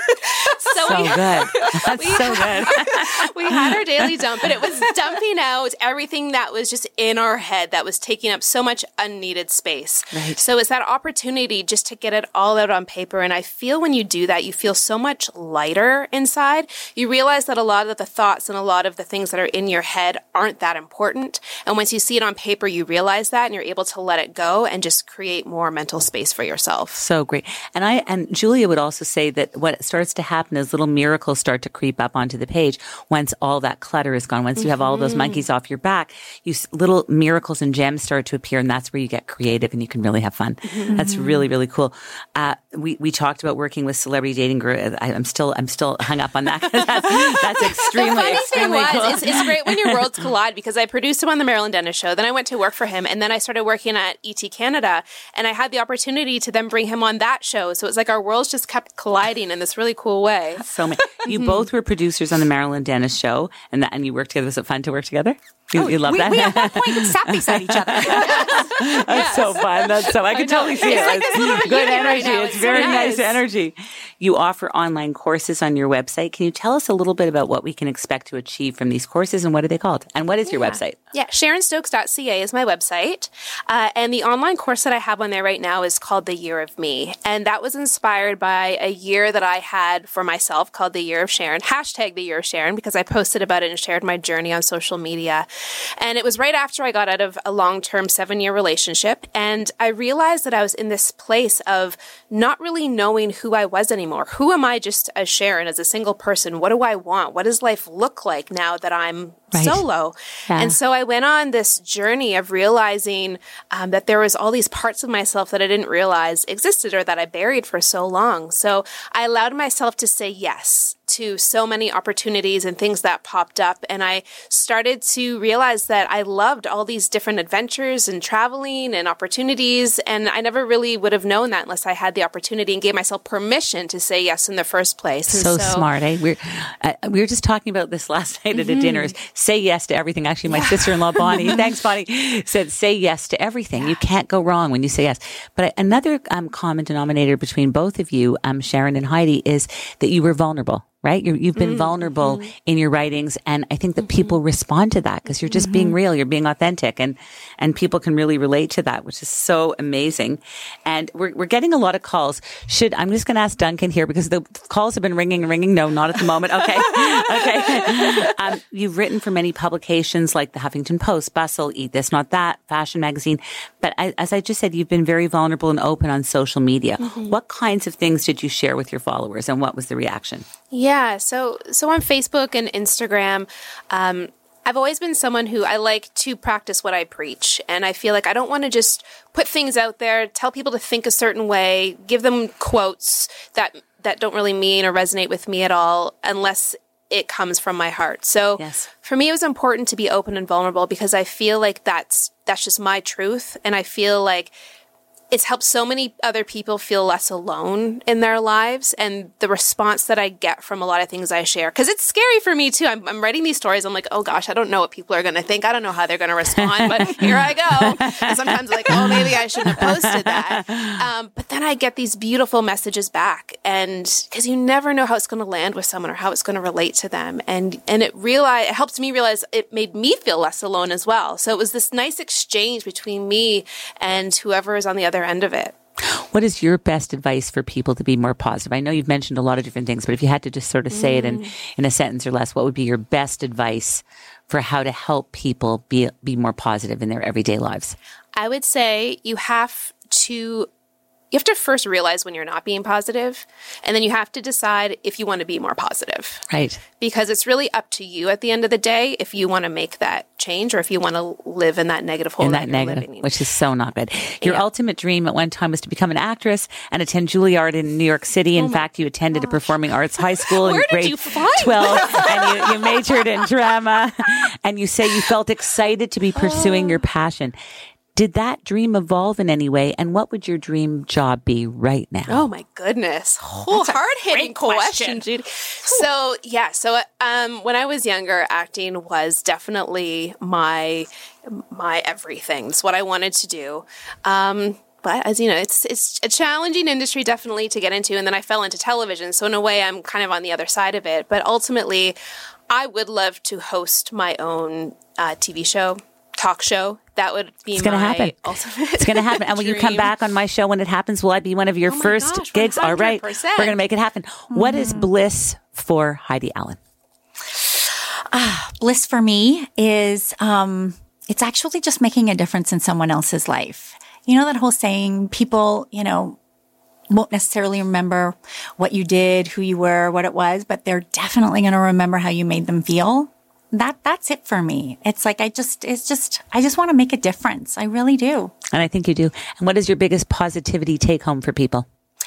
so so we, good. That's we so had, good. We had our daily dump, and it was dumping out everything that was just in our head that was taking up so much unneeded space. Right. So it's that opportunity just to get it all out on paper. And I feel when you do that, you feel so much lighter inside. You realize that a lot of the thoughts and a lot of the things that are in your head aren't that important. And once you see it on paper, you realize that and you're able to let it go and just create more mental space for yourself. So great. And I and Julia would also say that what starts to happen is little miracles start to creep up onto the page once all that clutter is gone. Once you have all those monkeys off your back, you little miracles and gems start to appear, and that's where you get creative and you can really have fun. Mm-hmm. That's really, really cool. Uh, we we talked about working with Celebrity Dating Guru. I, I'm still I'm still hung up on that. that's, that's extremely, the funny extremely thing was, cool. it's, it's great when your worlds collide, because I produced him on the Marilyn Denis show. Then I went to work for him, and then I started working at E T Canada, and I had the opportunity to then bring him on that show. So it's like our worlds just kept colliding in this really cool way. So many. You both were producers on the Marilyn Denis show, and that, and you worked together. Was it fun to work together? You, oh, you love we, that? We at one point sat beside each other. That's yes. so fun. That's so, I can I totally see it. It's, it's good energy. Right it's, it's very so nice. nice energy. You offer online courses on your website. Can you tell us a little bit about what we can expect to achieve from these courses, and what are they called? And what is yeah. your website? Yeah, sharon stokes dot c a is my website. Uh, and the online course that I have on there right now is called The Year of Me. And that was inspired by a year that I had for myself called The Year of Sharon, hashtag The Year of Sharon, because I posted about it and shared my journey on social media. And it was right after I got out of a long-term seven-year relationship. And I realized that I was in this place of not really knowing who I was anymore. Who am I just as Sharon, as a single person? What do I want? What does life look like now that I'm right. solo? Yeah. And so I went on this journey of realizing um, that there was all these parts of myself that I didn't realize existed or that I buried for so long. So I allowed myself to say yes to so many opportunities and things that popped up. And I started to realize that I loved all these different adventures and traveling and opportunities. And I never really would have known that unless I had the opportunity and gave myself permission to say yes in the first place. So, so smart, eh? We're, uh, we were just talking about this last night at mm-hmm. a dinner. Say yes to everything. Actually, my yeah. sister-in-law, Bonnie, thanks, Bonnie, said say yes to everything. Yeah. You can't go wrong when you say yes. But another um, common denominator between both of you, um, Sharon and Heidi, is that you were vulnerable. Right? You're, you've been mm-hmm. vulnerable in your writings. And I think that mm-hmm. people respond to that because you're just mm-hmm. being real. You're being authentic, and, and people can really relate to that, which is so amazing. And we're, we're getting a lot of calls. Should, I'm just going to ask Duncan here because the calls have been ringing and ringing. No, not at the moment. Okay. okay. Um, you've written for many publications like the Huffington Post, Bustle, Eat This, Not That, Fashion Magazine. But I, as I just said, you've been very vulnerable and open on social media. Mm-hmm. What kinds of things did you share with your followers, and what was the reaction? Yeah, so so on Facebook and Instagram, um, I've always been someone who I like to practice what I preach. And I feel like I don't want to just put things out there, tell people to think a certain way, give them quotes that that don't really mean or resonate with me at all unless it comes from my heart. So yes. for me, it was important to be open and vulnerable because I feel like that's that's just my truth. And I feel like it's helped so many other people feel less alone in their lives, and the response that I get from a lot of things I share. Because it's scary for me, too. I'm, I'm writing these stories. I'm like, oh, gosh, I don't know what people are going to think. I don't know how they're going to respond, but here I go. And sometimes I'm like, oh, maybe I shouldn't have posted that. Um, but then I get these beautiful messages back, and because you never know how it's going to land with someone or how it's going to relate to them. And and it, realize, it helps me realize it made me feel less alone as well. So it was this nice exchange between me and whoever is on the other end of it. What is your best advice for people to be more positive? I know you've mentioned a lot of different things, but if you had to just sort of say mm. it in, in a sentence or less, what would be your best advice for how to help people be be more positive in their everyday lives? I would say you have to You have to first realize when you're not being positive, and then you have to decide if you want to be more positive. Right. Because it's really up to you at the end of the day if you want to make that change or if you want to live in that negative hole. In that, that negative, living. Which is so not good. Your yeah. ultimate dream at one time was to become an actress and attend Juilliard in New York City. In oh fact, you attended gosh. a performing arts high school Where in grade did you find twelve, and you, you majored in drama. And you say you felt excited to be pursuing oh. your passion. Did that dream evolve in any way? And what would your dream job be right now? Oh, my goodness. Oh, hard-hitting question, Judy. So, yeah. So, um, when I was younger, acting was definitely my my everything. It's what I wanted to do. Um, but as you know, it's it's a challenging industry definitely to get into. And then I fell into television. So in a way, I'm kind of on the other side of it. But ultimately, I would love to host my own uh, T V show, talk show. That would be it's gonna my happen. ultimate It's going to happen. And when you come back on my show, when it happens, will I be one of your oh first gosh, gigs? All right. one hundred percent. We're going to make it happen. Mm. What is bliss for Heidi Allen? Uh, bliss for me is, um, it's actually just making a difference in someone else's life. You know, that whole saying, people, you know, won't necessarily remember what you did, who you were, what it was, but they're definitely going to remember how you made them feel. That, that's it for me. It's like, I just, it's just, I just want to make a difference. I really do. And I think you do. And what is your biggest positivity take home for people?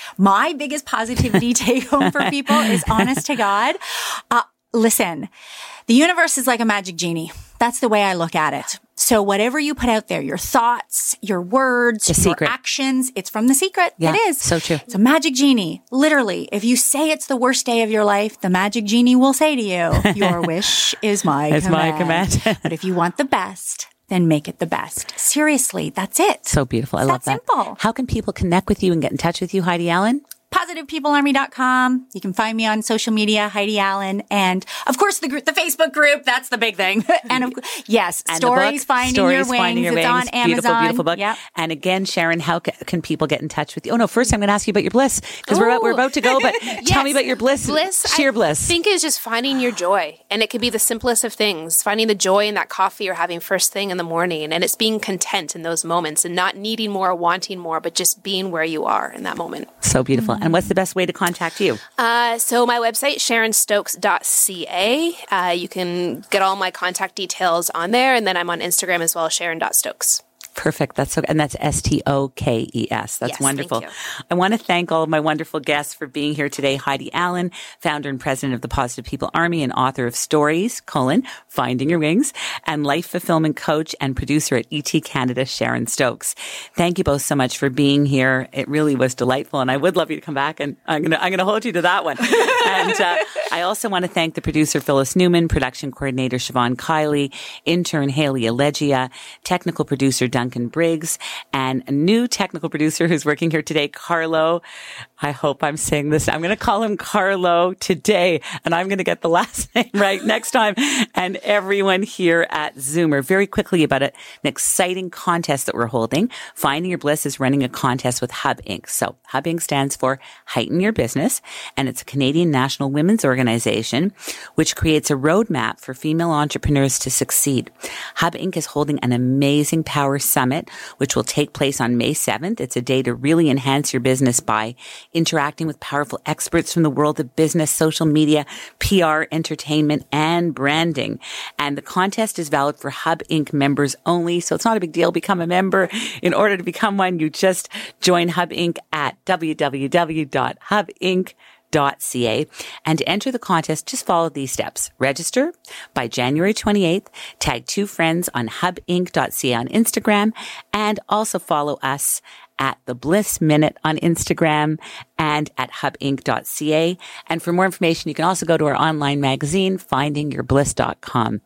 My biggest positivity take home for people is, honest to God, uh, listen, the universe is like a magic genie. That's the way I look at it. So whatever you put out there, your thoughts, your words, the your secret. actions, it's from The Secret. Yeah, it is. So true. It's a magic genie. Literally, if you say it's the worst day of your life, the magic genie will say to you, your wish is my it's command. my command. But if you want the best, then make it the best. Seriously, that's it. So beautiful. I It's love that that. simple. How can people connect with you and get in touch with you, Heidi Allen? positive people army dot com. You can find me on social media, Heidi Allen. And of course, the group, the Facebook group, that's the big thing. and of, yes, And Stories, the book, Finding, Stories Your Wings. Finding Your It's Wings. on Amazon. Beautiful, beautiful book. Yep. And again, Sharon, how ca- can people get in touch with you? Oh, no, first I'm going to ask you about your bliss because we're, about- we're about to go, but Yes. tell me about your bliss. Bliss, Sheer I bliss. think is just finding your joy. And it could be the simplest of things, finding the joy in that coffee you're having first thing in the morning. And it's being content in those moments and not needing more, wanting more, but just being where you are in that moment. So beautiful. And what's the best way to contact you? Uh, so my website, sharon stokes dot c a. Uh, you can get all my contact details on there. And then I'm on Instagram as well, sharon dot stokes. Perfect. That's so, and that's S T O K E S. That's Yes, wonderful. thank you. I want to thank all of my wonderful guests for being here today. Heidi Allen, founder and president of the Positive People Army and author of Stories, colon, Finding Your Wings, and life fulfillment coach and producer at E T Canada, Sharon Stokes. Thank you both so much for being here. It really was delightful, and I would love you to come back, and I'm going to I'm going to hold you to that one. and uh, I also want to thank the producer, Phyllis Newman, production coordinator, Siobhan Kiley, intern, Haley Allegia, technical producer, Duncan Briggs, and a new technical producer who's working here today, Carlo. I hope I'm saying this. I'm going to call him Carlo today, and I'm going to get the last name right next time. And everyone here at Zoomer, very quickly about it, an exciting contest that we're holding. Finding Your Bliss is running a contest with Hub Incorporated. So Hub Incorporated stands for Heighten Your Business, and it's a Canadian national women's organization which creates a roadmap for female entrepreneurs to succeed. Hub Incorporated is holding an amazing Power Summit, which will take place on May seventh. It's a day to really enhance your business by interacting with powerful experts from the world of business, social media, P R, entertainment, and branding. And the contest is valid for Hub Incorporated members only, so it's not a big deal. Become a member. In order to become one, you just join Hub Incorporated at w w w dot hub inc dot c a. And to enter the contest, just follow these steps. Register by January twenty-eighth, tag two friends on hub inc dot c a on Instagram, and also follow us at the Bliss Minute on Instagram and at hub inc dot c a. And for more information, you can also go to our online magazine, finding your bliss dot com.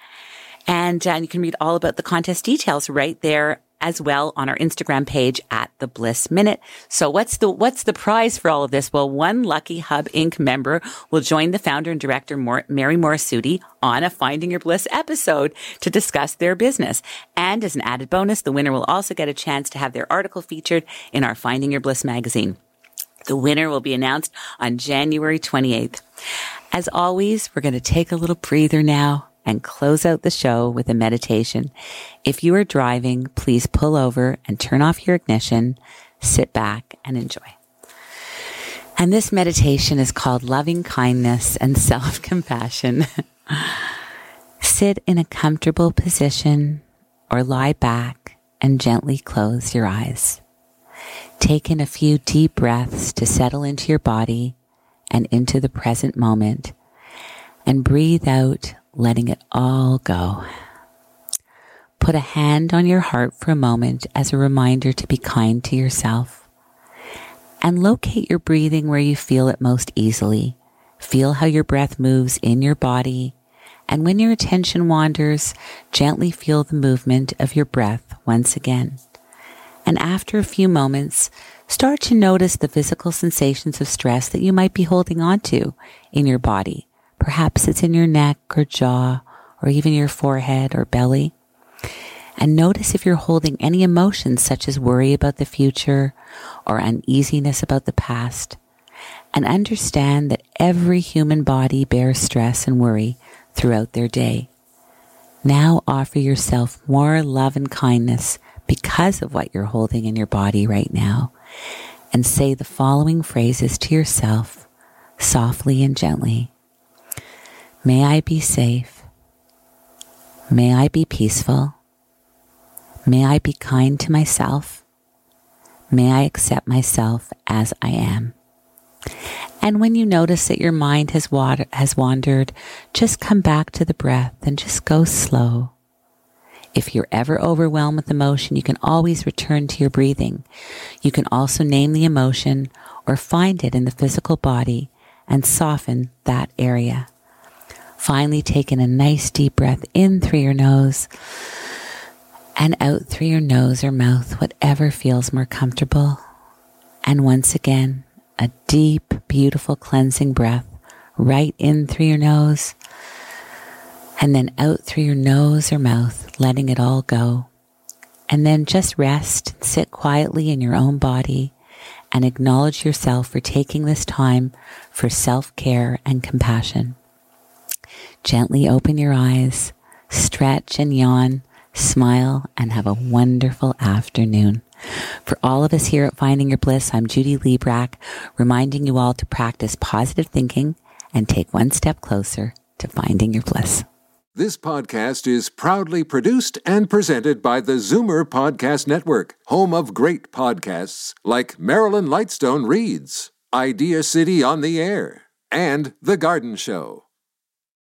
And uh, you can read all about the contest details right there as well on our Instagram page at the Bliss Minute. So what's the, what's the prize for all of this? Well, one lucky Hub Incorporated member will join the founder and director, Mor- Mary Morasuti, on a Finding Your Bliss episode to discuss their business. And as an added bonus, the winner will also get a chance to have their article featured in our Finding Your Bliss magazine. The winner will be announced on January twenty-eighth. As always, we're going to take a little breather now and close out the show with a meditation. If you are driving, please pull over and turn off your ignition, sit back and enjoy. And this meditation is called Loving Kindness and Self-Compassion. Sit in a comfortable position or lie back and gently close your eyes. Take in a few deep breaths to settle into your body and into the present moment, and breathe out, letting it all go. Put a hand on your heart for a moment as a reminder to be kind to yourself. And locate your breathing where you feel it most easily. Feel how your breath moves in your body. And when your attention wanders, gently feel the movement of your breath once again. And after a few moments, start to notice the physical sensations of stress that you might be holding on to in your body. Perhaps it's in your neck or jaw or even your forehead or belly. And notice if you're holding any emotions such as worry about the future or uneasiness about the past. And understand that every human body bears stress and worry throughout their day. Now offer yourself more love and kindness because of what you're holding in your body right now. And say the following phrases to yourself, softly and gently. May I be safe. May I be peaceful. May I be kind to myself. May I accept myself as I am. And when you notice that your mind has water, has wandered, just come back to the breath and just go slow. If you're ever overwhelmed with emotion, you can always return to your breathing. You can also name the emotion or find it in the physical body and soften that area. Finally, take in a nice deep breath in through your nose and out through your nose or mouth, whatever feels more comfortable. And once again, a deep, beautiful cleansing breath right in through your nose and then out through your nose or mouth, letting it all go. And then just rest and sit quietly in your own body and acknowledge yourself for taking this time for self-care and compassion. Gently open your eyes, stretch and yawn, smile, and have a wonderful afternoon. For all of us here at Finding Your Bliss, I'm Judy Liebrack, reminding you all to practice positive thinking and take one step closer to finding your bliss. This podcast is proudly produced and presented by the Zoomer Podcast Network, home of great podcasts like Marilyn Lightstone Reads, Idea City on the Air, and The Garden Show.